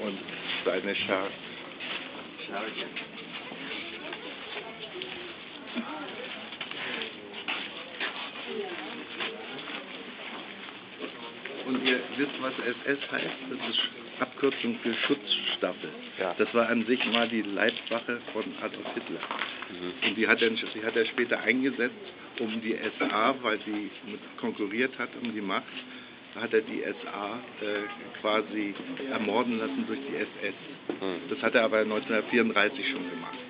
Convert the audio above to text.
und seine Scherge. Und ihr wisst, was SS heißt? Das ist Abkürzung für Schutzstaffel. Ja. Das war an sich mal die Leibwache von Adolf Hitler. Mhm. Und die hat er später eingesetzt, um die SA, weil die konkurriert hat um die Macht, hat er die SA quasi ermorden lassen durch die SS. Mhm. Das hat er aber 1934 schon gemacht.